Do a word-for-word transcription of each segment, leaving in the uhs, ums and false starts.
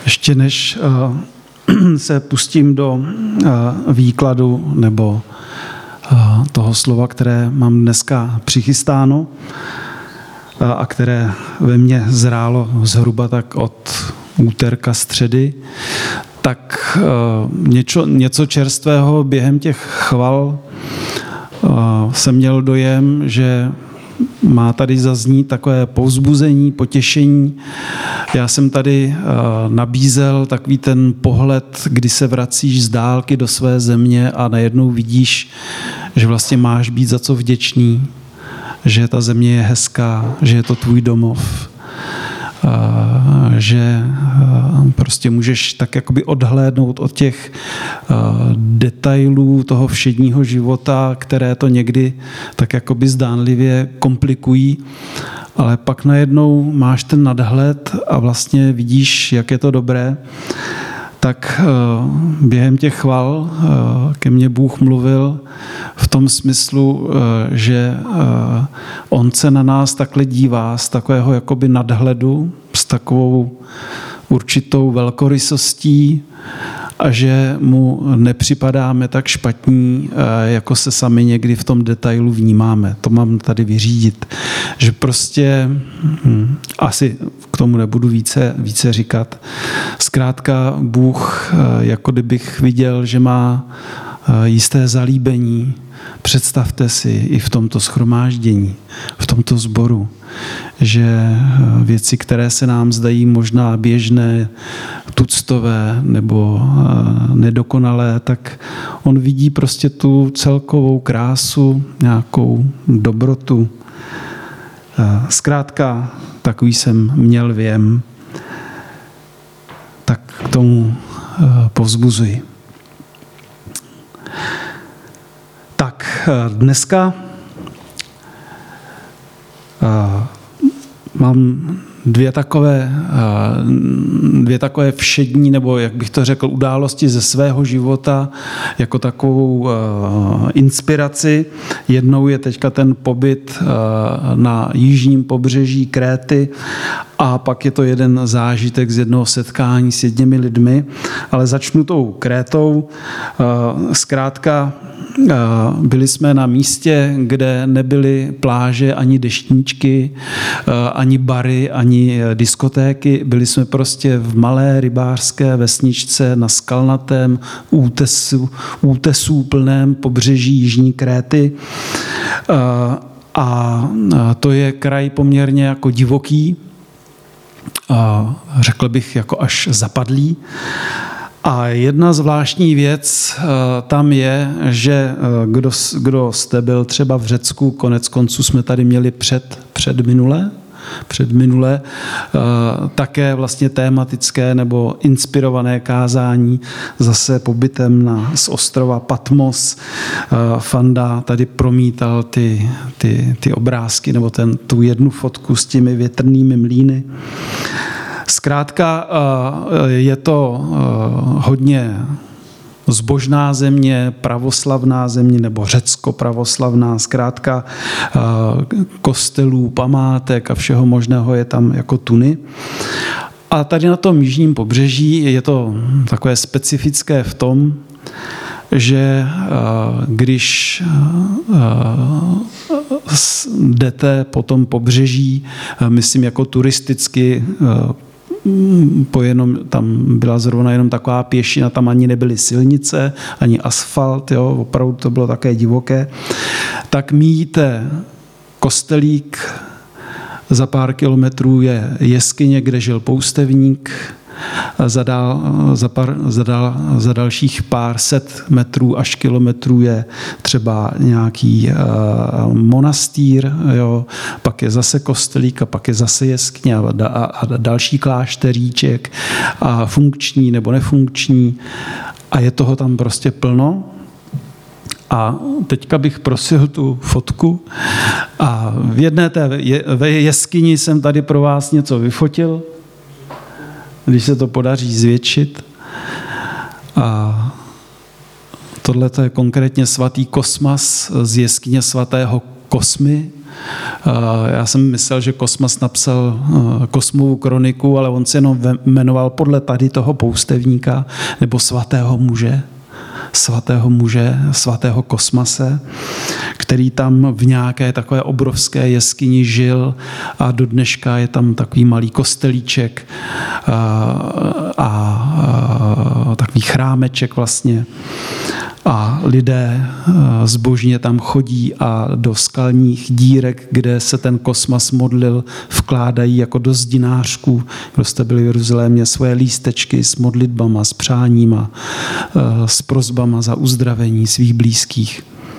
Ještě než uh, se pustím do uh, výkladu nebo uh, toho slova, které mám dneska přichystáno uh, a které ve mně zrálo zhruba tak od úterka, středy, tak uh, něco, něco čerstvého během těch chval uh, jsem měl dojem, že má tady zaznít takové povzbuzení, potěšení. Já jsem tady uh, nabízel takový ten pohled, kdy se vracíš z dálky do své země a najednou vidíš, že vlastně máš být za co vděčný, že ta země je hezká, že je to tvůj domov, uh, že uh, prostě můžeš tak jakoby odhlédnout od těch uh, detailů toho všedního života, které to někdy tak jakoby zdánlivě komplikují, ale pak najednou máš ten nadhled a vlastně vidíš, jak je to dobré. Tak uh, během těch chval uh, ke mně Bůh mluvil v tom smyslu, uh, že uh, on se na nás takhle dívá z takového jakoby nadhledu, s takovou určitou velkorysostí a že mu nepřipadáme tak špatní, jako se sami někdy v tom detailu vnímáme. To mám tady vyřídit. Že prostě, hm, asi k tomu nebudu více, více říkat. Zkrátka Bůh, jako kdybych viděl, že má jisté zalíbení. Představte si i v tomto shromáždění, v tomto sboru, že věci, které se nám zdají možná běžné, tuctové nebo nedokonalé, tak on vidí prostě tu celkovou krásu, nějakou dobrotu. Zkrátka, takový jsem měl věm, tak k tomu povzbuzuji. Tak dneska uh, mám dvě takové, uh, dvě takové všední, nebo jak bych to řekl, události ze svého života jako takovou uh, inspiraci. Jednou je teďka ten pobyt uh, na jižním pobřeží Kréty a pak je to jeden zážitek z jednoho setkání s jedněmi lidmi, ale začnu tou Krétou. Uh, zkrátka byli jsme na místě, kde nebyly pláže ani deštníčky, ani bary, ani diskotéky. Byli jsme prostě v malé rybářské vesničce na skalnatém útesu, útesů plném pobřeží jižní Kréty. A to je kraj poměrně jako divoký, a řekl bych jako až zapadlý. A jedna zvláštní věc tam je, že kdo, kdo jste byl třeba v Řecku, konec konců jsme tady měli před, před minule, před minule také vlastně tématické nebo inspirované kázání zase pobytem na, z ostrova Patmos. Fanda tady promítal ty, ty, ty obrázky nebo ten, tu jednu fotku s těmi větrnými mlýny. Zkrátka je to hodně zbožná země, pravoslavná země nebo řecko-pravoslavná, zkrátka kostelů, památek a všeho možného je tam jako tuny. A tady na tom jižním pobřeží je to takové specifické v tom, že když jdete po tom pobřeží, myslím jako turisticky, po jenom, tam byla zrovna jenom taková pěšina, tam ani nebyly silnice, ani asfalt, jo, opravdu to bylo také divoké, tak míjíte kostelík, za pár kilometrů je jeskyně, kde žil poustevník, za, dal, za, par, za, dal, za dalších pár set metrů až kilometrů je třeba nějaký uh, monastýr, jo, pak je zase kostelík a pak je zase jeskyně a, a, a další klášteríček a funkční nebo nefunkční a je toho tam prostě plno. A teďka bych prosil tu fotku a v jedné té jeskyni jsem tady pro vás něco vyfotil, když se to podaří zvětšit. A tohle je konkrétně svatý Kosmas z jeskyně svatého Kosmy Já jsem myslel, že Kosmas napsal Kosmovu kroniku, ale on se jenom jmenoval podle tady toho poustevníka nebo svatého muže, svatého muže, svatého Kosmase, který tam v nějaké takové obrovské jeskyni žil a do dneška je tam takový malý kostelíček a, a, a takový chrámeček vlastně. A lidé zbožně tam chodí a do skalních dírek, kde se ten Kosmas modlil, vkládají jako do zdinářků, kdo jste byli v Jeruzalémě, svoje lístečky s modlitbama, s přáníma, s prosbama za uzdravení svých blízkých.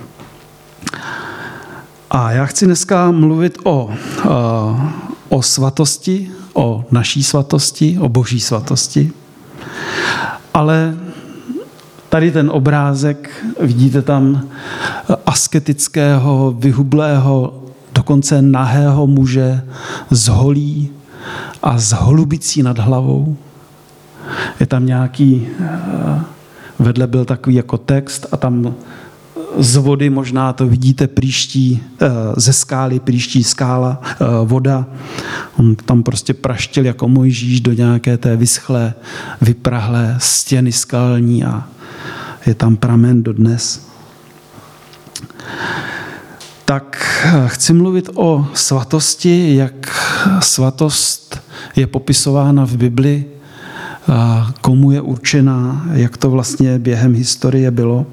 A já chci dneska mluvit o, o svatosti, o naší svatosti, o boží svatosti, ale tady ten obrázek, vidíte tam asketického, vyhublého, dokonce nahého muže s holí a s holubicí nad hlavou. Je tam nějaký, vedle byl takový jako text a tam z vody možná to vidíte, příští, ze skály příští skála, voda. On tam prostě praštil jako Mojžíš do nějaké té vyschlé, vyprahlé stěny skalní a je tam pramen dodnes. Tak chci mluvit o svatosti, jak svatost je popisována v Bibli, komu je určená, jak to vlastně během historie bylo.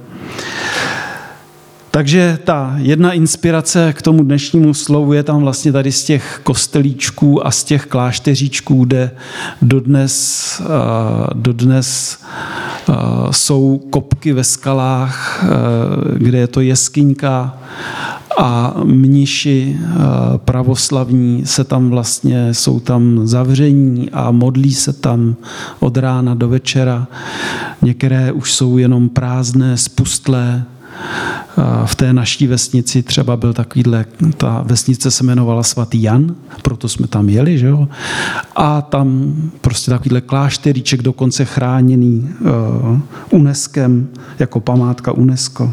Takže ta jedna inspirace k tomu dnešnímu slovu je tam vlastně tady z těch kostelíčků a z těch klášteříčků, kde dodnes, dodnes jsou kopky ve skalách, kde je to jeskyňka a mniši pravoslavní se tam vlastně, jsou tam zavření a modlí se tam od rána do večera. Některé už jsou jenom prázdné, spustlé. V té naší vesnici třeba byl takovýhle, ta vesnice se jmenovala Svatý Jan, proto jsme tam jeli, že jo? A tam prostě takovýhle klášteríček dokonce chráněný uh, UNESCem, jako památka UNESCO.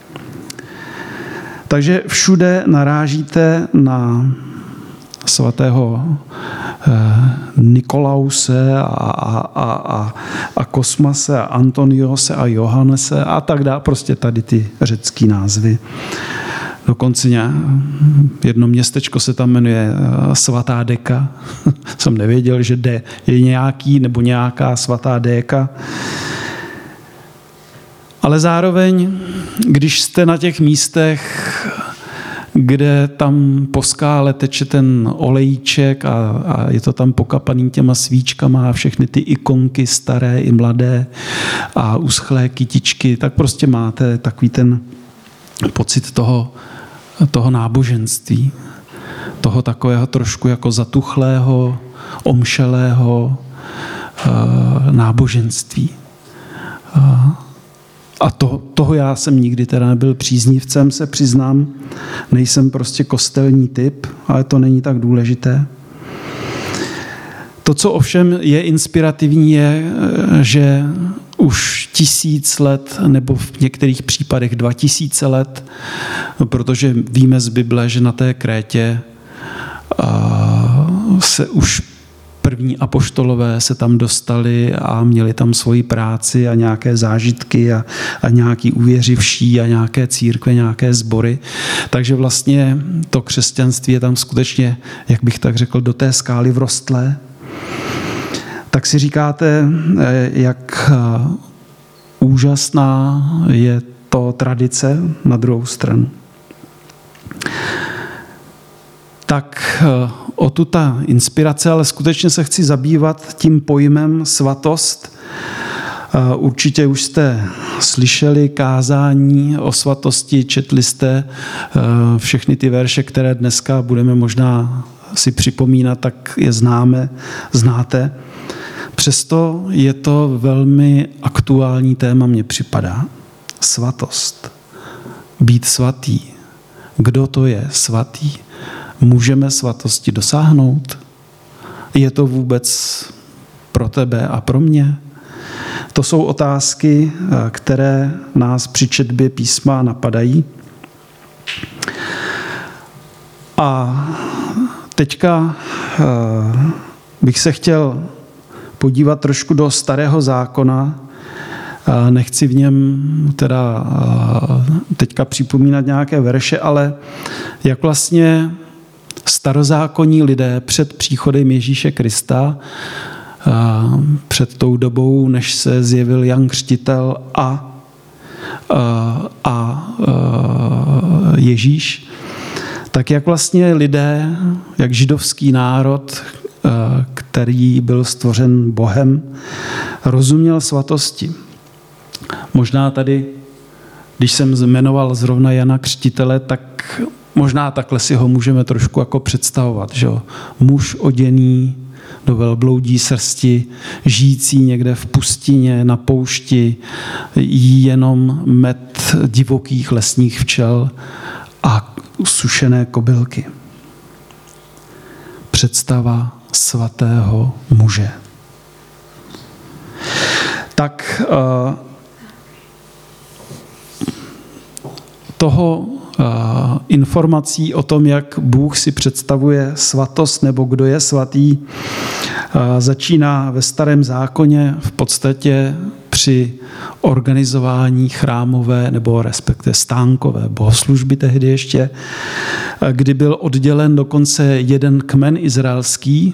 Takže všude narážíte na svatého Nikolause a, a, a, a, a Kosmase a Antoniose a Johannese a tak dále. Prostě tady ty řecký názvy. Dokonce jedno městečko se tam jmenuje Svatá Deka. Jsem nevěděl, že D je nějaký nebo nějaká svatá Déka. Ale zároveň, když jste na těch místech, kde tam po skále teče ten olejíček a, a je to tam pokapaný těma svíčkama a všechny ty ikonky staré i mladé a uschlé kytičky, tak prostě máte takový ten pocit toho, toho náboženství, toho takového trošku jako zatuchlého, omšelého uh, náboženství. Uh, A to, toho já jsem nikdy teda nebyl příznivcem, se přiznám. Nejsem prostě kostelní typ, ale to není tak důležité. To, co ovšem je inspirativní, je, že už tisíc let, nebo v některých případech dva tisíce let, protože víme z Bible, že na té Krétě se už první apoštolové se tam dostali a měli tam svoji práci a nějaké zážitky a, a nějaký uvěřivší a nějaké církve, nějaké sbory. Takže vlastně to křesťanství je tam skutečně, jak bych tak řekl, do té skály vrostlé. Tak si říkáte, jak úžasná je to tradice na druhou stranu. Tak o tu ta inspirace, ale skutečně se chci zabývat tím pojmem svatost. Určitě už jste slyšeli kázání o svatosti, četli jste všechny ty verše, které dneska budeme možná si připomínat, tak je známe, znáte. Přesto je to velmi aktuální téma, mně připadá. Svatost. Být svatý. Kdo to je svatý? Můžeme svatosti dosáhnout? Je to vůbec pro tebe a pro mě? To jsou otázky, které nás při četbě písma napadají. A teďka bych se chtěl podívat trošku do Starého zákona. Nechci v něm teda teďka připomínat nějaké verše, ale jak vlastně starozákonní lidé před příchodem Ježíše Krista, před tou dobou, než se zjevil Jan Křtitel a, a, a Ježíš, tak jak vlastně lidé, jak židovský národ, který byl stvořen Bohem, rozuměl svatosti. Možná tady, když jsem jmenoval zrovna Jana Křtitele, tak možná takhle si ho můžeme trošku jako představovat, že jo? Muž oděný do velbloudí srsti, žijící někde v pustině, na poušti, jí jenom med divokých lesních včel a sušené kobylky. Představa svatého muže. Tak toho informací o tom, jak Bůh si představuje svatost nebo kdo je svatý, začíná ve Starém zákoně v podstatě při organizování chrámové nebo respektive stánkové bohoslužby tehdy ještě, kdy byl oddělen dokonce jeden kmen izraelský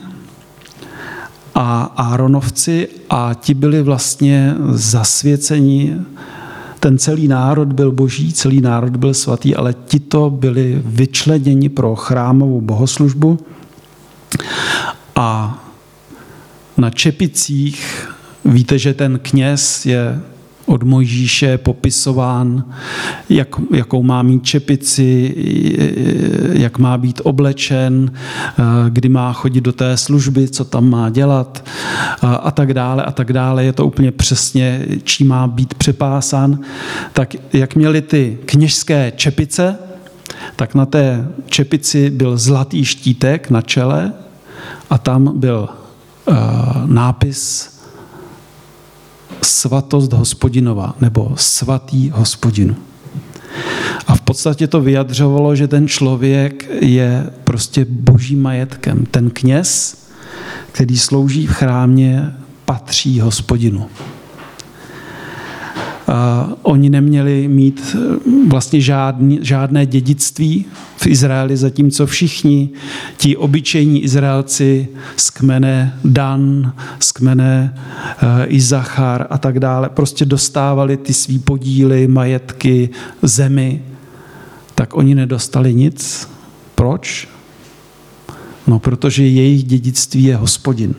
a Áronovci a ti byli vlastně zasvěceni. Ten celý národ byl boží, celý národ byl svatý, ale tito byli vyčleněni pro chrámovou bohoslužbu a na čepicích, víte, že ten kněz je od Mojžíše popisován, jak, jakou má mít čepici, jak má být oblečen, kdy má chodit do té služby, co tam má dělat a tak dále a tak dále. Je to úplně přesně, čím má být přepásán. Tak jak měli ty kněžské čepice, tak na té čepici byl zlatý štítek na čele a tam byl uh, nápis Svatost Hospodinova nebo Svatý Hospodinu. A v podstatě to vyjadřovalo, že ten člověk je prostě božím majetkem. Ten kněz, který slouží v chrámě, patří Hospodinu. A oni neměli mít vlastně žádný, žádné dědictví v Izraeli, zatímco všichni ti obyčejní Izraelci z kmene Dan, z kmene Izachar a tak dále, prostě dostávali ty svý podíly, majetky, zemi, tak oni nedostali nic. Proč? No, protože jejich dědictví je Hospodin.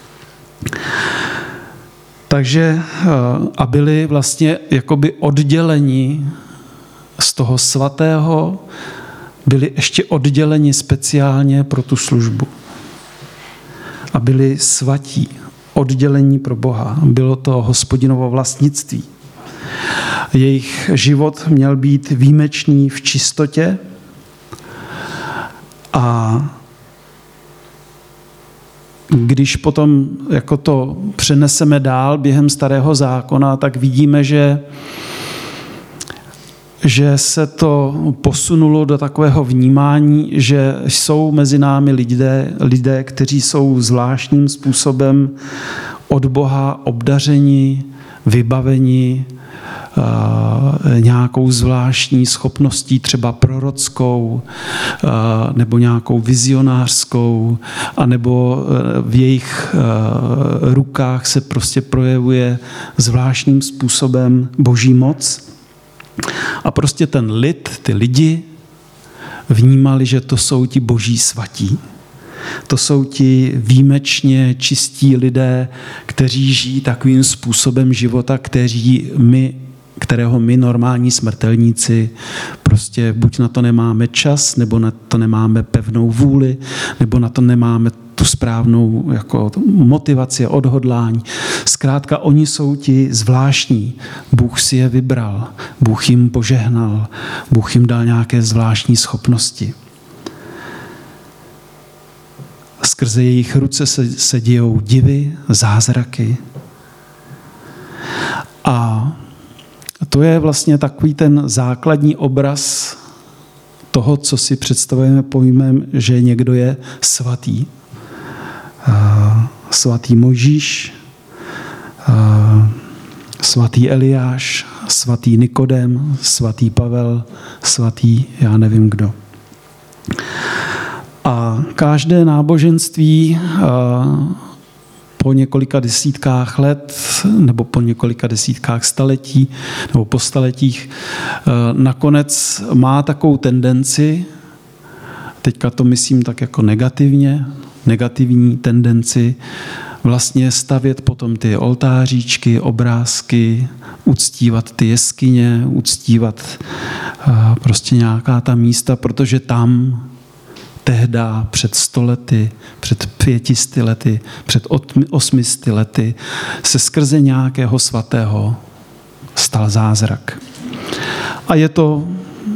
Takže a byli vlastně jakoby odděleni z toho svatého, byli ještě odděleni speciálně pro tu službu. A byli svatí, oddělení pro Boha. Bylo to Hospodinovo vlastnictví. Jejich život měl být výjimečný v čistotě a když potom jako to přeneseme dál během Starého zákona, tak vidíme, že, že se to posunulo do takového vnímání, že jsou mezi námi lidé, lidé, kteří jsou zvláštním způsobem od Boha obdařeni, vybaveni nějakou zvláštní schopností, třeba prorockou, nebo nějakou vizionářskou, anebo v jejich rukách se prostě projevuje zvláštním způsobem boží moc. A prostě ten lid, ty lidi vnímali, že to jsou ti boží svatí. To jsou ti výjimečně čistí lidé, kteří žijí takovým způsobem života, kteří my, kterého my normální smrtelníci prostě buď na to nemáme čas, nebo na to nemáme pevnou vůli, nebo na to nemáme tu správnou jako motivaci a odhodlání. Zkrátka, oni jsou ti zvláštní. Bůh si je vybral, Bůh jim požehnal, Bůh jim dal nějaké zvláštní schopnosti. Skrze jejich ruce se, se dějou divy, zázraky. A to je vlastně takový ten základní obraz toho, co si představujeme pojmem, že někdo je svatý. Svatý Mojžíš, svatý Eliáš, svatý Nikodem, svatý Pavel, svatý já nevím kdo. A každé náboženství po několika desítkách let nebo po několika desítkách staletí nebo po staletích nakonec má takovou tendenci, teďka to myslím tak jako negativně, negativní tendenci, vlastně stavět potom ty oltáříčky, obrázky, uctívat ty jeskyně, uctívat prostě nějaká ta místa, protože tam tehda před sto lety, před pětisty lety, před osmisty lety se skrze nějakého svatého stal zázrak. A je to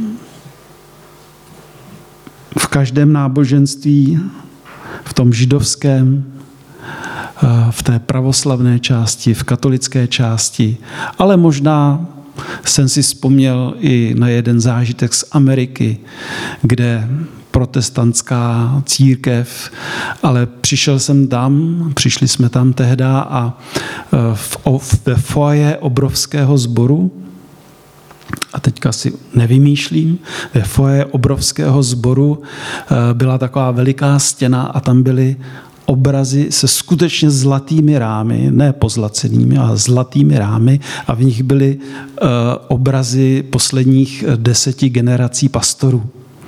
v každém náboženství, v tom židovském, v té pravoslavné části, v katolické části, ale možná jsem si vzpomněl i na jeden zážitek z Ameriky, kde protestantská církev, ale přišel jsem tam, přišli jsme tam tehda a ve foaje obrovského sboru, a teďka si nevymýšlím, ve foaje obrovského sboru byla taková veliká stěna a tam byly obrazy se skutečně zlatými rámy, ne pozlacenými, ale zlatými rámy a v nich byly uh, obrazy posledních deseti generací pastorů.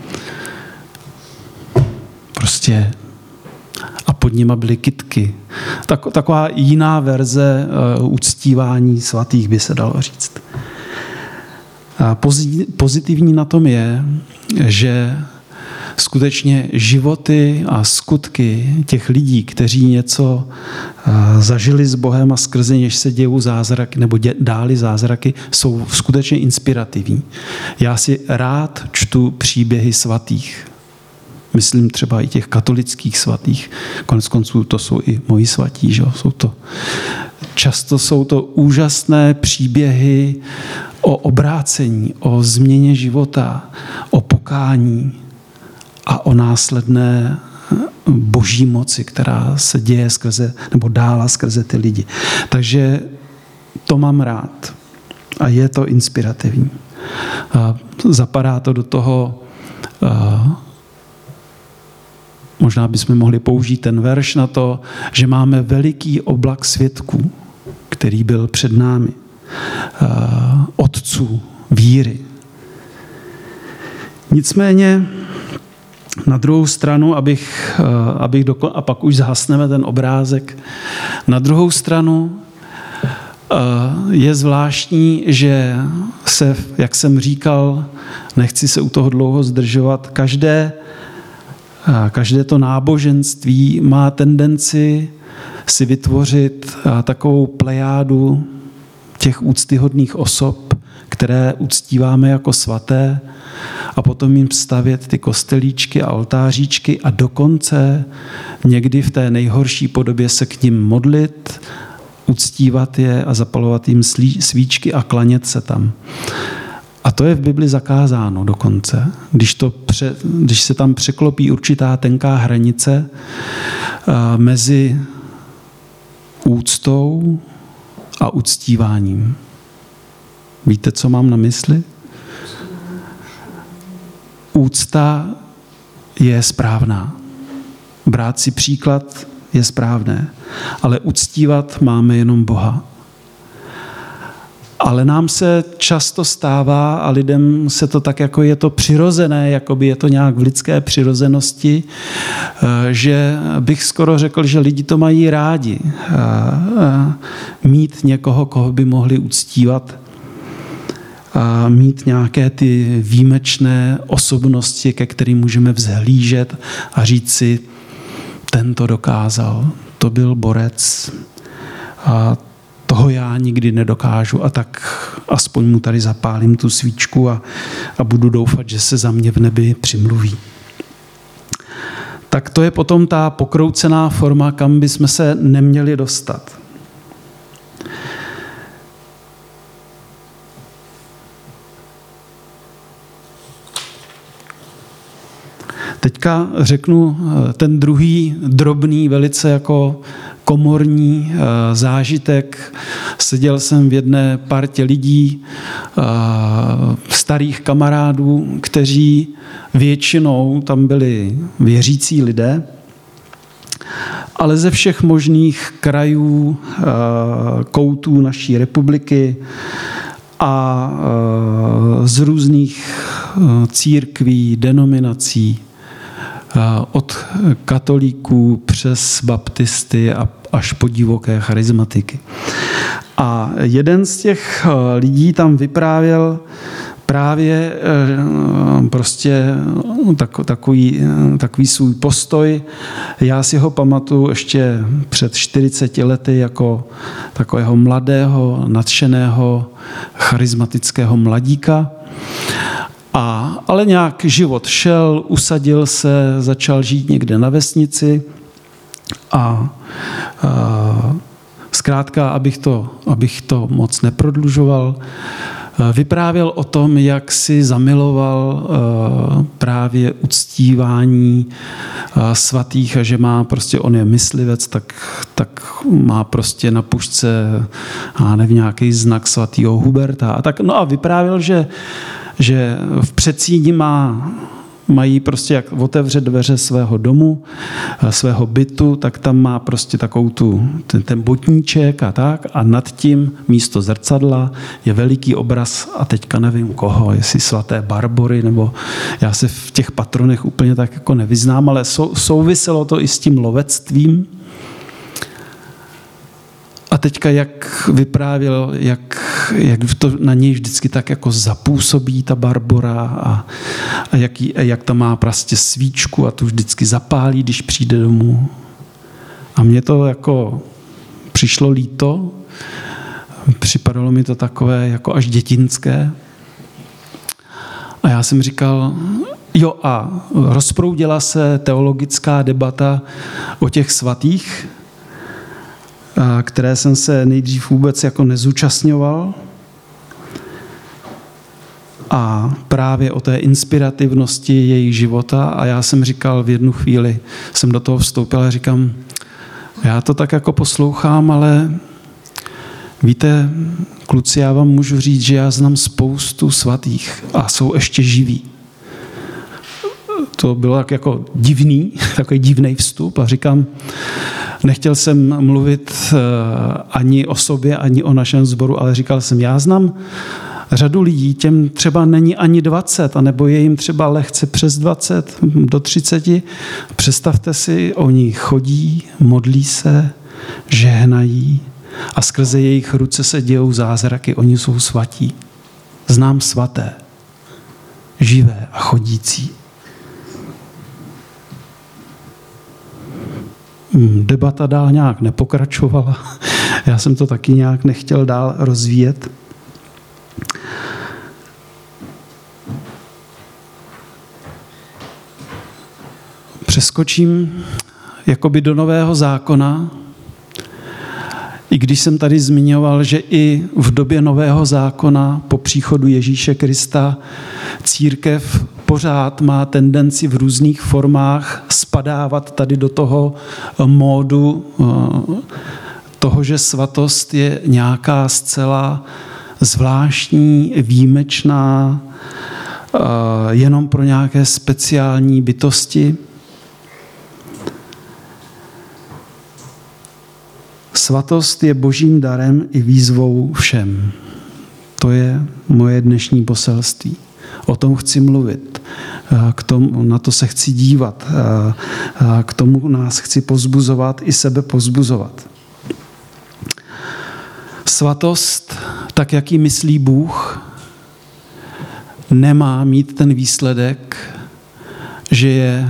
Prostě a pod nima byly kytky. Tak, taková jiná verze uh, uctívání svatých by se dalo říct. A pozitivní na tom je, že skutečně životy a skutky těch lidí, kteří něco zažili s Bohem a skrze něž se dějou zázraky nebo dě, dály zázraky, jsou skutečně inspirativní. Já si rád čtu příběhy svatých. Myslím třeba i těch katolických svatých. Konec konců to jsou i moji svatí. Že? Jsou to, často jsou to úžasné příběhy o obrácení, o změně života, o pokání a o následné boží moci, která se děje skrze, nebo dála skrze ty lidi. Takže to mám rád a je to inspirativní. A zapadá to do toho, možná bychom mohli použít ten verš na to, že máme veliký oblak svědků, který byl před námi, otců víry. Nicméně na druhou stranu, abych, abych dokon, a pak už zhasneme ten obrázek, na druhou stranu je zvláštní, že se, jak jsem říkal, nechci se u toho dlouho zdržovat, každé, každé to náboženství má tendenci si vytvořit takovou plejádu těch úctyhodných osob, které uctíváme jako svaté, a potom jim stavět ty kostelíčky a oltáříčky a dokonce někdy v té nejhorší podobě se k nim modlit, uctívat je a zapalovat jim svíčky a klanět se tam. A to je v Bibli zakázáno dokonce. Když, to pře, když se tam překlopí určitá tenká hranice mezi úctou a uctíváním. Víte, co mám na mysli? Úcta je správná. Brát si příklad je správné, ale uctívat máme jenom Boha. Ale nám se často stává a lidem se to tak, jako je to přirozené, jako by je to nějak v lidské přirozenosti, že bych skoro řekl, že lidi to mají rádi. Mít někoho, koho by mohli uctívat, a mít nějaké ty výjimečné osobnosti, ke kterým můžeme vzhlížet a říct si, ten to dokázal, to byl borec, a toho já nikdy nedokážu a tak aspoň mu tady zapálím tu svíčku a, a budu doufat, že se za mě v nebi přimluví. Tak to je potom ta pokroucená forma, kam bychom se neměli dostat. teďka řeknu ten druhý drobný, velice jako komorní zážitek. Seděl jsem v jedné partě lidí, starých kamarádů, kteří většinou tam byli věřící lidé, ale ze všech možných krajů, koutů naší republiky a z různých církví, denominací, od katolíků přes baptisty a až po divoké charizmatiky. A jeden z těch lidí tam vyprávěl právě prostě takový, takový svůj postoj. Já si ho pamatuju ještě před čtyřiceti lety jako takového mladého, nadšeného, charismatického mladíka. A, ale nějak život šel, usadil se, začal žít někde na vesnici a, a zkrátka, abych to, abych to moc neprodlužoval, vyprávěl o tom, jak si zamiloval právě uctívání svatých a že má prostě, on je myslivec, tak, tak má prostě na pušce, já nevím, nějaký znak svatého Huberta. A tak, no a vyprávěl, že že v předsíni má, mají prostě, jak otevře dveře svého domu, svého bytu, tak tam má prostě takovou tu, ten, ten botníček a tak a nad tím místo zrcadla je veliký obraz a teďka nevím koho, jestli svaté Barbory, nebo já se v těch patronech úplně tak jako nevyznám, ale sou, souviselo to i s tím lovectvím. A teďka jak vyprávěl, jak, jak to na něj vždycky tak jako zapůsobí ta Barbora a, a jak, jí, jak tam má prostě svíčku a tu vždycky zapálí, když přijde domů. A mně to jako přišlo líto, připadalo mi to takové jako až dětinské. A já jsem říkal, jo a rozproudila se teologická debata o těch svatých, které jsem se nejdřív vůbec jako nezúčastňoval. A právě o té inspirativnosti jejich života. A já jsem říkal v jednu chvíli, jsem do toho vstoupil a říkám, já to tak jako poslouchám, ale víte, kluci, já vám můžu říct, že já znám spoustu svatých a jsou ještě živí. To bylo tak jako divný, takový divný vstup a říkám, nechtěl jsem mluvit ani o sobě, ani o našem sboru, ale říkal jsem, já znám řadu lidí, těm třeba není ani dvacet, anebo je jim třeba lehce přes dvacet, do třiceti. Představte si, oni chodí, modlí se, žehnají a skrze jejich ruce se dějou zázraky, oni jsou svatí. Znám svaté, živé a chodící. Debata dál nějak nepokračovala. Já jsem to taky nějak nechtěl dál rozvíjet. Přeskočím jakoby do Nového zákona, i když jsem tady zmiňoval, že i v době Nového zákona po příchodu Ježíše Krista církev pořád má tendenci v různých formách spadávat tady do toho módu toho, že svatost je nějaká zcela zvláštní, výjimečná, jenom pro nějaké speciální bytosti. Svatost je božím darem i výzvou všem. To je moje dnešní poselství. O tom chci mluvit. K tomu, na to se chci dívat. K tomu nás chci pozbuzovat i sebe pozbuzovat. Svatost, tak jak ji myslí Bůh, nemá mít ten výsledek, že je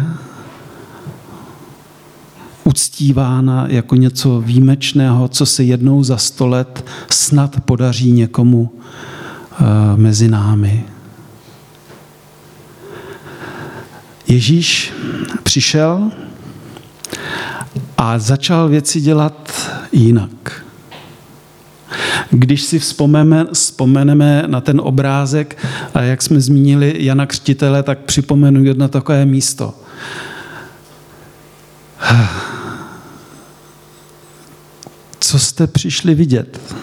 uctívána jako něco výjimečného, co se jednou za sto let snad podaří někomu mezi námi. Ježíš přišel a začal věci dělat jinak. Když si vzpomeneme, vzpomeneme na ten obrázek, a jak jsme zmínili Jana Křtitele, tak připomenu jedno takové místo. Co jste přišli vidět?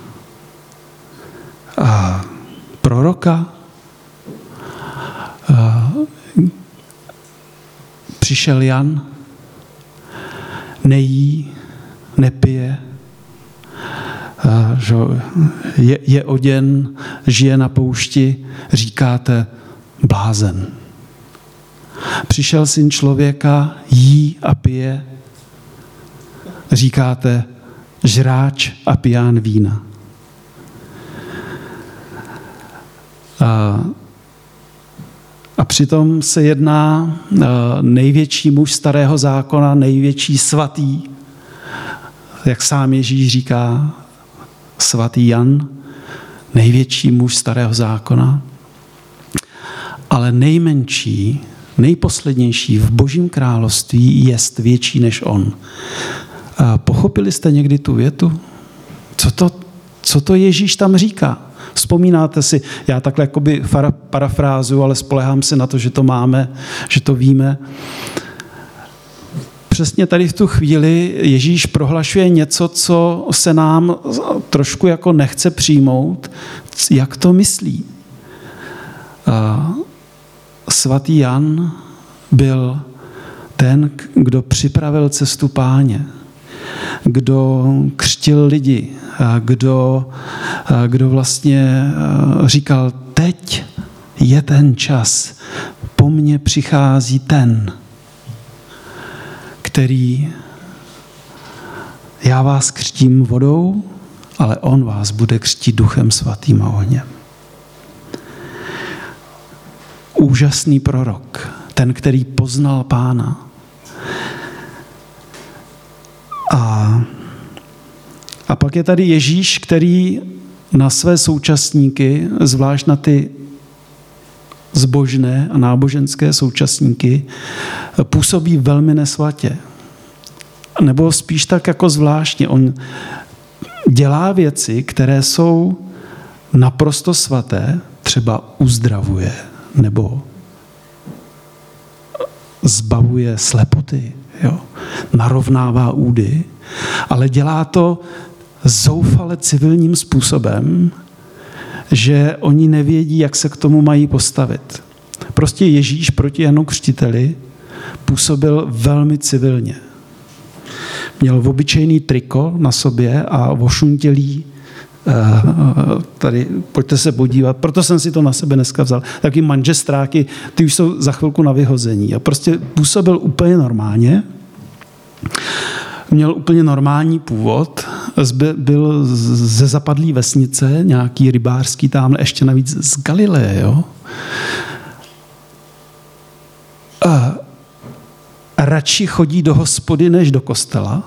A proroka? A přišel Jan, nejí, nepije, a, že je, je oděn, žije na poušti, říkáte blázen. Přišel syn člověka, jí a pije, říkáte žráč a piján vína. A, a přitom se jedná největší muž starého zákona, největší svatý, jak sám Ježíš říká, svatý Jan, největší muž starého zákona, ale nejmenší, nejposlednější v Božím království jest větší než on. A pochopili jste někdy tu větu? Co to, co to Ježíš tam říká? Vzpomínáte si, já takhle jakoby parafrázuju, ale spolehám se na to, že to máme, že to víme. Přesně tady v tu chvíli Ježíš prohlašuje něco, co se nám trošku jako nechce přijmout. Jak to myslí? Svatý Jan byl ten, kdo připravil cestu Páně, kdo křtil lidi, kdo, kdo vlastně říkal, teď je ten čas, po mně přichází ten, který já vás křtím vodou, ale on vás bude křtít Duchem Svatým a ohněm. Úžasný prorok, ten, který poznal Pána. A, a pak je tady Ježíš, který na své současníky, zvlášť na ty zbožné a náboženské současníky, působí velmi nesvatě. Nebo spíš tak jako zvláštně. On dělá věci, které jsou naprosto svaté, třeba uzdravuje, nebo zbavuje slepoty, jo? Narovnává údy, ale dělá to zoufale civilním způsobem, že oni nevědí, jak se k tomu mají postavit. Prostě Ježíš proti Janu Křtiteli působil velmi civilně. Měl obyčejný triko na sobě a ošuntělý tady, pojďte se podívat, proto jsem si to na sebe dneska vzal, taky manžestráky, ty už jsou za chvilku na vyhození. A prostě působil úplně normálně, měl úplně normální původ, byl ze zapadlý vesnice, nějaký rybářský tamhle, ještě navíc z Galileje, jo. A radši chodí do hospody, než do kostela.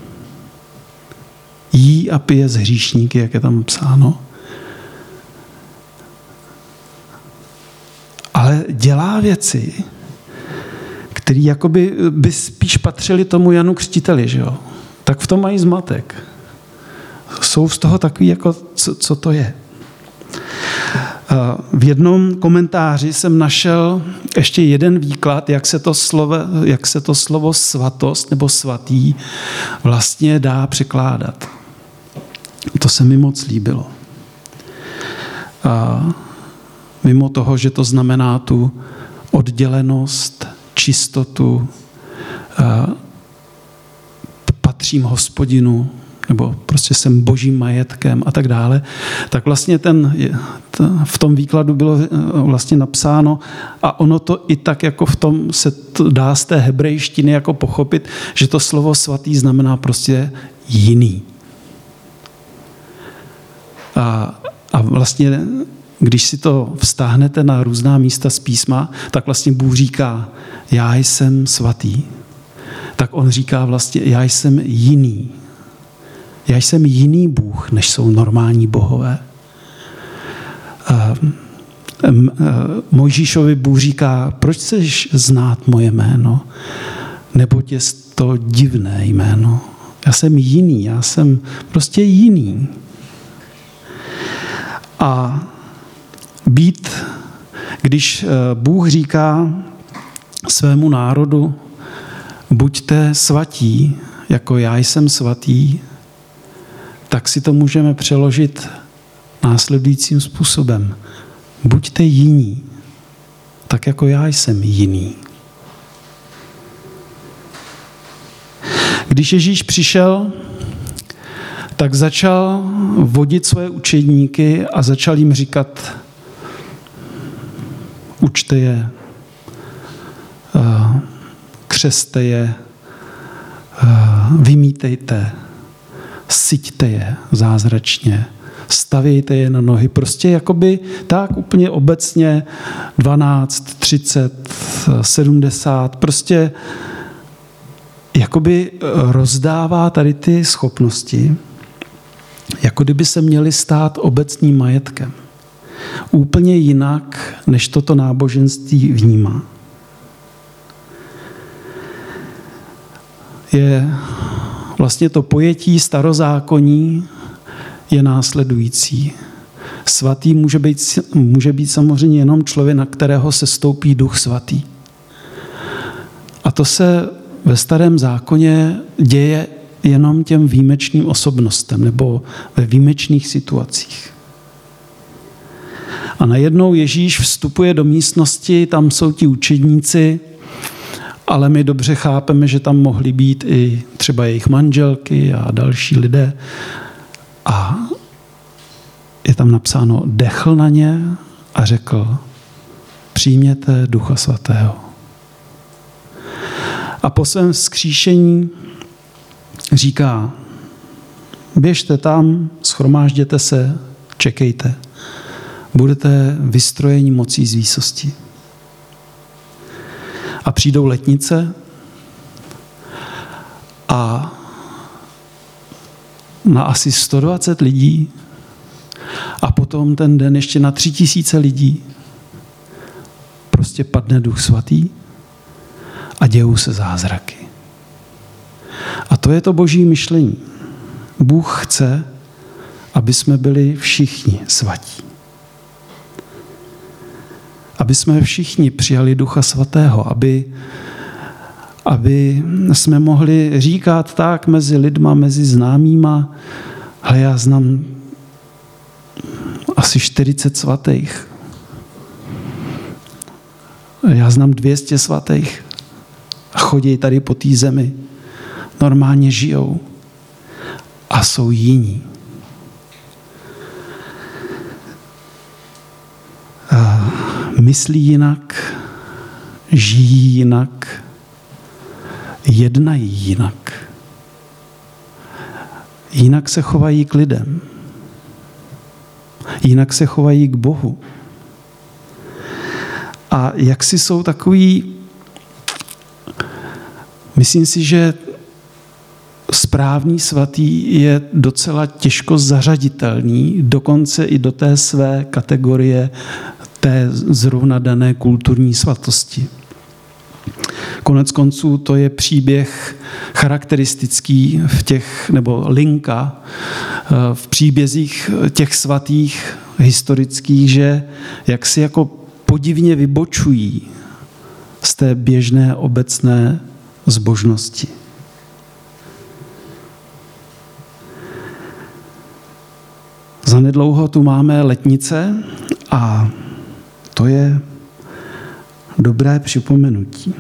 Jí a pije z hříšníky, jak je tam psáno. Ale dělá věci, které jakoby by spíš patřily tomu Janu Křtiteli, že jo? Tak v tom mají zmatek. Jsou z toho takový, jako co, co to je. V jednom komentáři jsem našel ještě jeden výklad, jak se to slovo, jak se to slovo svatost nebo svatý vlastně dá překládat. To se mi moc líbilo. A mimo toho, že to znamená tu oddělenost, čistotu, patřím Hospodinu, nebo prostě jsem božím majetkem a tak dále, tak vlastně ten, v tom výkladu bylo vlastně napsáno a ono to i tak jako v tom se dá z té hebrejštiny jako pochopit, že to slovo svatý znamená prostě jiný. A, a vlastně, když si to vztáhnete na různá místa z písma, tak vlastně Bůh říká, já jsem svatý. Tak on říká vlastně, já jsem jiný. Já jsem jiný Bůh, než jsou normální bohové. Mojžíšovi Bůh říká, proč chceš znát moje jméno? Neboť je to divné jméno. Já jsem jiný, já jsem prostě jiný. A být, když Bůh říká, svému národu: buďte svatí, jako já jsem svatý, tak si to můžeme přeložit následujícím způsobem. Buďte jiní, tak jako já jsem jiný. Když Ježíš přišel, tak začal vodit své učedníky a začal jim říkat: učte je, křeste je, vymítejte, syťte je zázračně, stavějte je na nohy. Prostě jakoby tak úplně obecně dvanáct, třicet, sedmdesát, prostě jakoby rozdává tady ty schopnosti, jako kdyby se měly stát obecným majetkem. Úplně jinak, než toto náboženství vnímá. Je vlastně to pojetí starozákonní je následující. Svatý může být, může být samozřejmě jenom člověk, na kterého se stoupí Duch Svatý. A to se ve Starém zákoně děje jenom těm výjimečným osobnostem nebo ve výjimečných situacích. A najednou Ježíš vstupuje do místnosti, tam jsou ti učedníci, ale my dobře chápeme, že tam mohly být i třeba jejich manželky a další lidé. A je tam napsáno: dechl na ně a řekl: přijměte Ducha Svatého. A po svém vzkříšení říká: běžte tam, shromážděte se, čekejte. Budete vystrojeni mocí z výsosti. A přijdou letnice a na asi sto dvacet lidí a potom ten den ještě na tři tisíce lidí prostě padne Duch Svatý a dějou se zázraky. A to je to boží myšlení. Bůh chce, aby jsme byli všichni svatí. Aby jsme všichni přijali Ducha Svatého, aby, aby jsme mohli říkat tak mezi lidma, mezi známýma: ale já znám asi čtyřicet svatých. Já znám dvě stě svatých. A chodí tady po té zemi. Normálně žijou. A jsou jiní. Myslí jinak, žijí jinak, jednají jinak. Jinak se chovají k lidem. Jinak se chovají k Bohu. A jak si jsou takový, myslím si, že správný svatý je docela těžko zařaditelný, dokonce i do té své kategorie té zrovna dané kulturní svatosti. Konec konců to je příběh charakteristický v těch, nebo linka v příbězích těch svatých historických, že jak si jako podivně vybočují z té běžné obecné zbožnosti. Zanedlouho tu máme letnice a to je dobré připomenutí.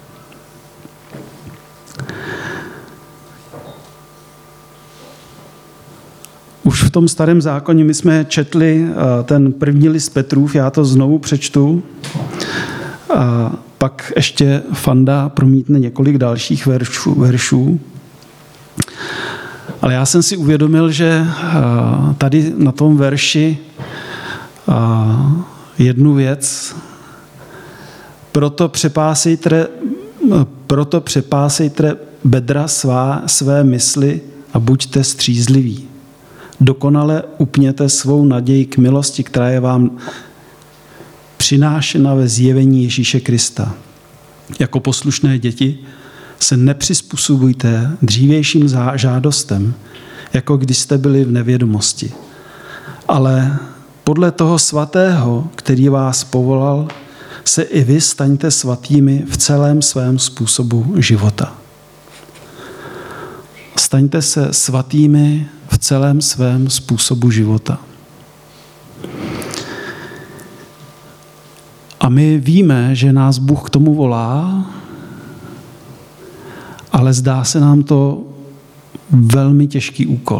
Už v tom Starém zákoně my jsme četli ten první list Petrův, já to znovu přečtu. A pak ještě Fanda promítne několik dalších veršů. veršů. Ale já jsem si uvědomil, že tady na tom verši jednu věc: proto přepásejte, proto přepásejte bedra svá, své mysli a buďte střízliví. Dokonale upněte svou naději k milosti, která je vám přinášena ve zjevení Ježíše Krista. Jako poslušné děti se nepřizpůsobujte dřívějším žádostem, jako když jste byli v nevědomosti. Ale podle toho svatého, který vás povolal, se i vy staňte svatými v celém svém způsobu života. Staňte se svatými v celém svém způsobu života. A my víme, že nás Bůh k tomu volá, ale zdá se nám to velmi těžký úkol.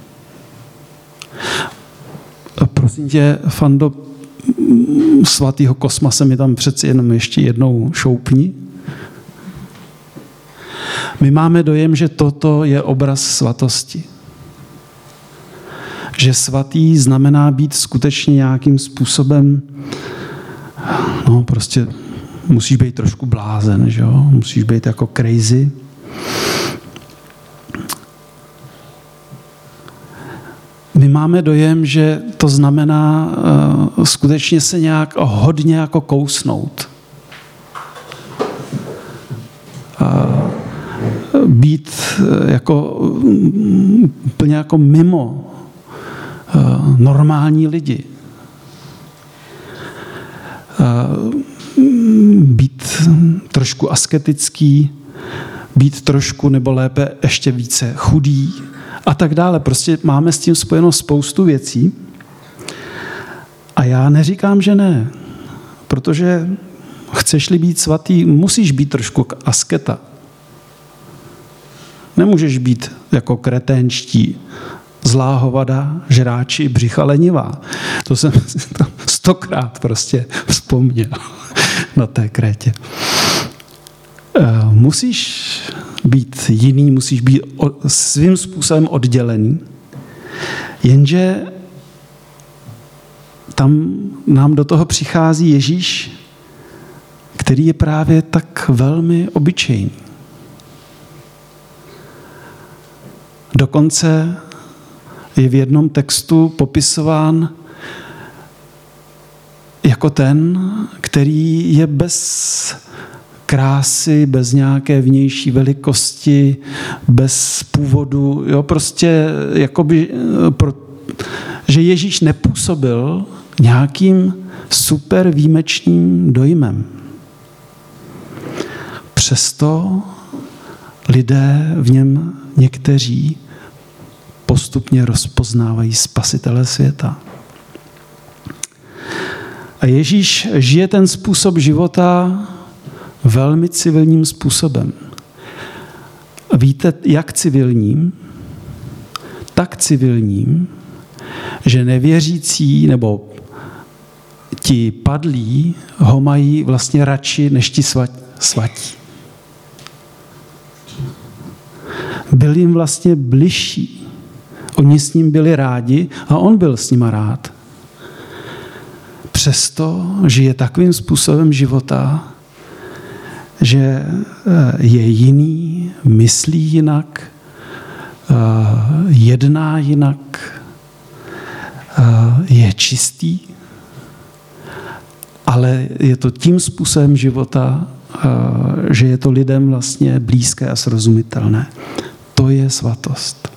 A prosím tě, Fando, svatýho Kosma se mi tam přeci jenom ještě jednou šoupni. My máme dojem, že toto je obraz svatosti. Že svatý znamená být skutečně nějakým způsobem, no prostě musíš být trošku blázen, že jo? Musíš být jako crazy. My máme dojem, že to znamená uh, skutečně se nějak hodně jako kousnout. Uh, být uh, jako úplně jako mimo uh, normální lidi. Uh, být trošku asketický, být trošku nebo lépe ještě více chudý a tak dále. Prostě máme s tím spojeno spoustu věcí. A já neříkám, že ne. Protože chceš-li být svatý, musíš být trošku asketa. Nemůžeš být jako kreténští, zlá hovada, žráči, břicha lenivá. To jsem si tam stokrát prostě vzpomněl na té Krétě. Musíš být jiný, musíš být svým způsobem oddělený, jenže tam nám do toho přichází Ježíš, který je právě tak velmi obyčejný. Dokonce je v jednom textu popisován jako ten, který je bez krásy, bez nějaké vnější velikosti, bez původu, jo, prostě jakoby, pro, že Ježíš nepůsobil nějakým super výjimečným dojmem. Přesto lidé v něm někteří postupně rozpoznávají spasitele světa. A Ježíš žije ten způsob života velmi civilním způsobem. Víte, jak civilním? Tak civilním, že nevěřící nebo ti padlí ho mají vlastně radši než ti svatí. Byl jim vlastně bližší. Oni s ním byli rádi a on byl s nima rád. Přesto žije takovým způsobem života, že je jiný, myslí jinak, jedná jinak, je čistý, ale je to tím způsobem života, že je to lidem vlastně blízké a srozumitelné. To je svatost.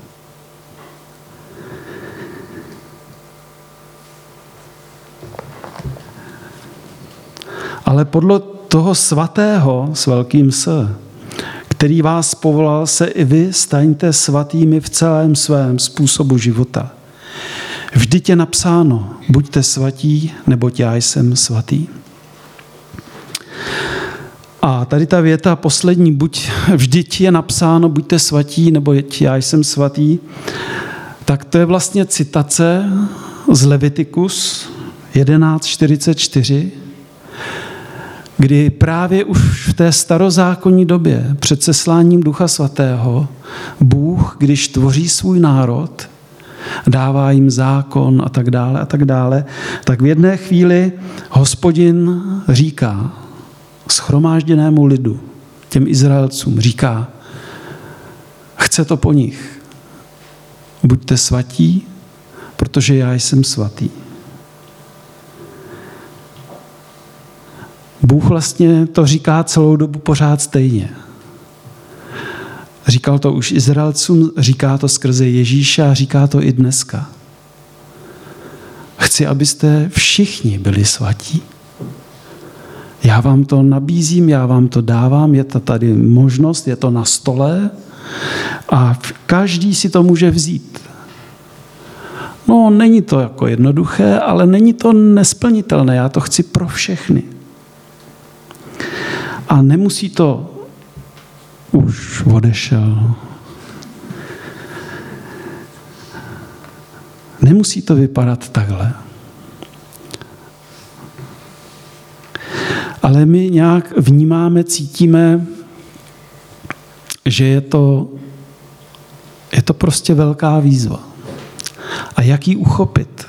Ale podle toho svatého s velkým S, který vás povolal, se i vy staňte svatými v celém svém způsobu života. Vždyť je napsáno, buďte svatí, neboť já jsem svatý. A tady ta věta poslední, buď vždyť je napsáno, buďte svatí, neboť já jsem svatý, tak to je vlastně citace z Levitikus jedenáct čtyřicet čtyři, kdy právě už v té starozákonní době před sesláním Ducha Svatého Bůh, když tvoří svůj národ, dává jim zákon a tak dále a tak dále, tak v jedné chvíli Hospodin říká shromážděnému lidu, těm Izraelcům, říká, chce to po nich. Buďte svatí, protože já jsem svatý. Bůh vlastně to říká celou dobu pořád stejně. Říkal to už Izraelcům, říká to skrze Ježíše a říká to i dneska. Chci, abyste všichni byli svatí. Já vám to nabízím, já vám to dávám, je to tady možnost, je to na stole a každý si to může vzít. No, není to jako jednoduché, ale není to nesplnitelné. Já to chci pro všechny. A nemusí to už odešel. Nemusí to vypadat takhle. Ale my nějak vnímáme, cítíme, že je to, je to prostě velká výzva. A jak ji uchopit?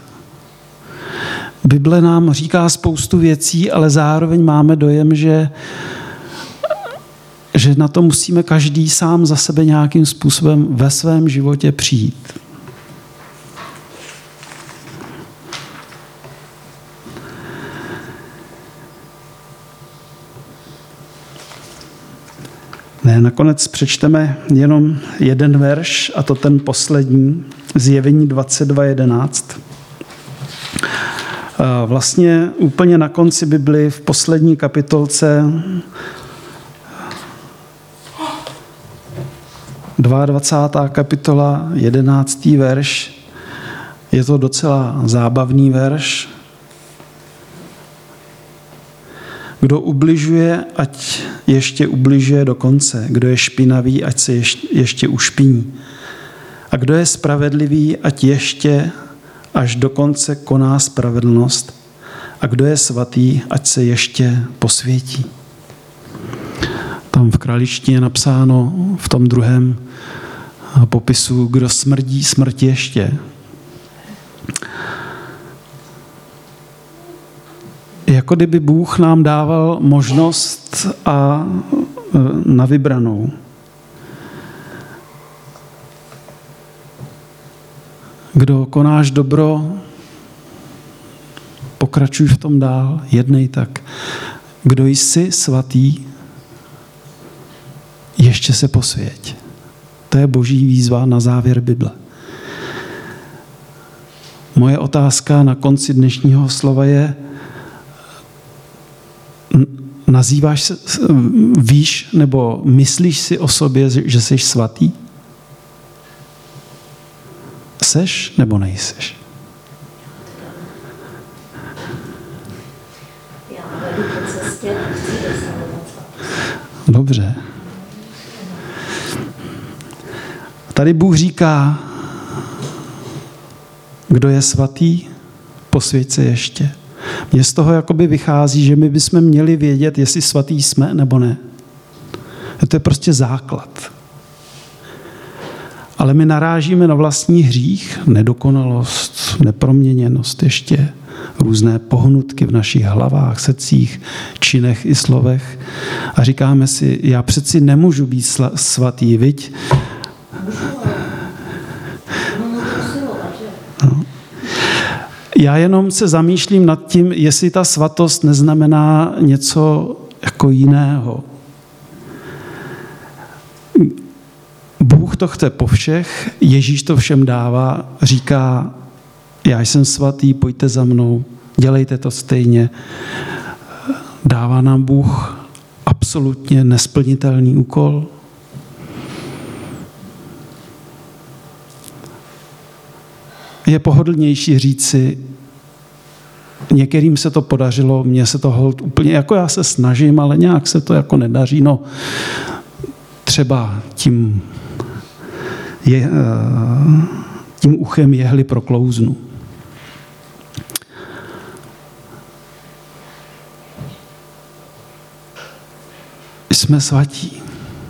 Bible nám říká spoustu věcí, ale zároveň máme dojem, že, že na to musíme každý sám za sebe nějakým způsobem ve svém životě přijít. Ne, nakonec přečteme jenom jeden verš, a to ten poslední, Zjevení dvacet dva jedenáct. Vlastně úplně na konci Bibli, v poslední kapitolce, dvacátá druhá kapitola, jedenáctý verš. Je to docela zábavný verš. Kdo ubližuje, ať ještě ubližuje do konce. Kdo je špinavý, ať se ještě ušpiní. A kdo je spravedlivý, ať ještě až do konce koná spravedlnost. A kdo je svatý, ať se ještě posvětí. Tam v kraličtině je napsáno v tom druhém popisu, kdo smrdí, smrt ještě. Jako kdyby Bůh nám dával možnost a na vybranou. Kdo konáš dobro, pokračuj v tom dál, jednej tak. Kdo jsi svatý, ještě se posvěť. To je boží výzva na závěr Bible. Moje otázka na konci dnešního slova je, nazýváš se, víš nebo myslíš si o sobě, že jsi svatý? Seš nebo nejseš? Já vedu po cestě a chci dosahovat svatosti. Dobře. Tady Bůh říká, kdo je svatý, posvěť se ještě. Mně z toho jakoby vychází, že my bychom měli vědět, jestli svatý jsme nebo ne. To je prostě základ. Ale my narážíme na vlastní hřích, nedokonalost, neproměněnost ještě, různé pohnutky v našich hlavách, srdcích, činech i slovech. A říkáme si, já přeci nemůžu být svatý, viď? No. Já jenom se zamýšlím nad tím, jestli ta svatost neznamená něco jako jiného. Bůh to chce po všech, Ježíš to všem dává, říká, já jsem svatý, pojďte za mnou, dělejte to stejně. Dává nám Bůh absolutně nesplnitelný úkol. Je pohodlnější říci, některým se to podařilo, mně se to holt úplně, jako já se snažím, ale nějak se to jako nedaří. No, třeba tím, je, tím uchem jehly proklouznu. Jsme svatí.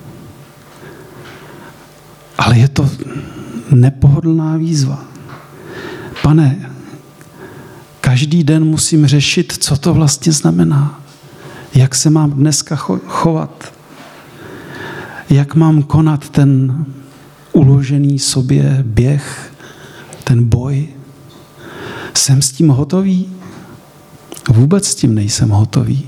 Ale je to nepohodlná výzva. Pane, každý den musím řešit, co to vlastně znamená. Jak se mám dneska chovat. Jak mám konat ten uložený sobě běh, ten boj. Jsem s tím hotový? Vůbec s tím nejsem hotový.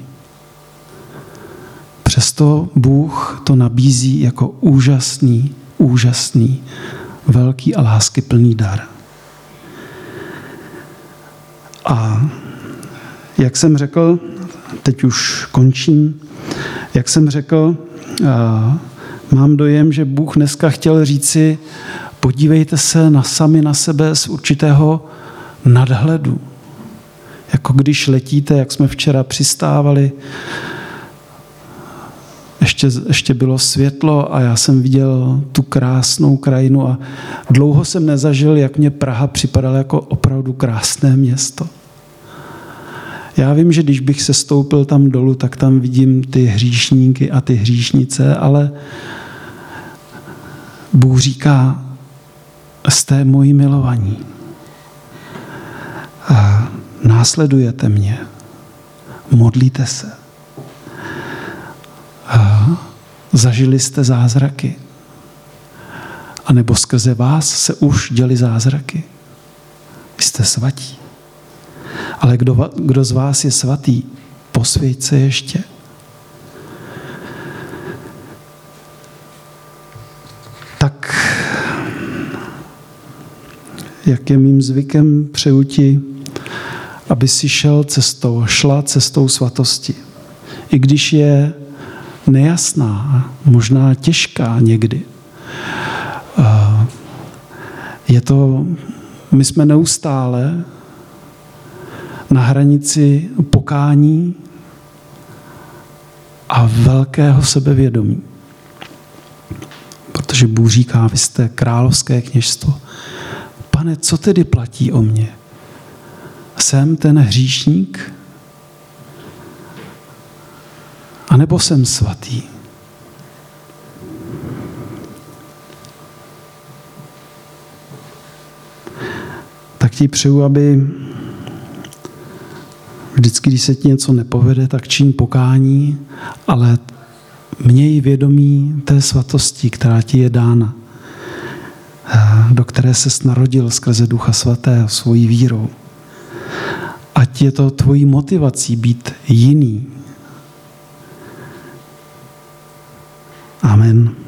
Přesto Bůh to nabízí jako úžasný, úžasný, velký a láskyplný dar. A jak jsem řekl, teď už končím. Jak jsem řekl, mám dojem, že Bůh dneska chtěl říci, podívejte se na sami na sebe z určitého nadhledu. Jako když letíte, jak jsme včera přistávali, ještě, ještě bylo světlo a já jsem viděl tu krásnou krajinu a dlouho jsem nezažil, jak mě Praha připadala jako opravdu krásné město. Já vím, že když bych se stoupil tam dolů, tak tam vidím ty hříšníky a ty hříšnice, ale Bůh říká, jste moji milovaní. A následujete mě. Modlíte se. A zažili jste zázraky. A nebo skrze vás se už děly zázraky. Jste svatí. Ale kdo, kdo z vás je svatý, posvěť se ještě. Tak, jak je mým zvykem, přeju ti, aby si šel cestou, šla cestou svatosti. I když je nejasná, možná těžká někdy. Je to, my jsme neustále na hranici pokání a velkého sebevědomí. Protože Bůh říká, vy jste královské kněžstvo. Pane, co tedy platí o mně? Jsem ten hříšník? A nebo jsem svatý? Tak ti přeju, aby vždycky, když se ti něco nepovede, tak čiň pokání, ale měj vědomí té svatosti, která ti je dána, do které ses narodil skrze Ducha Svatého svojí vírou. Ať je to tvojí motivací být jiný. Amen.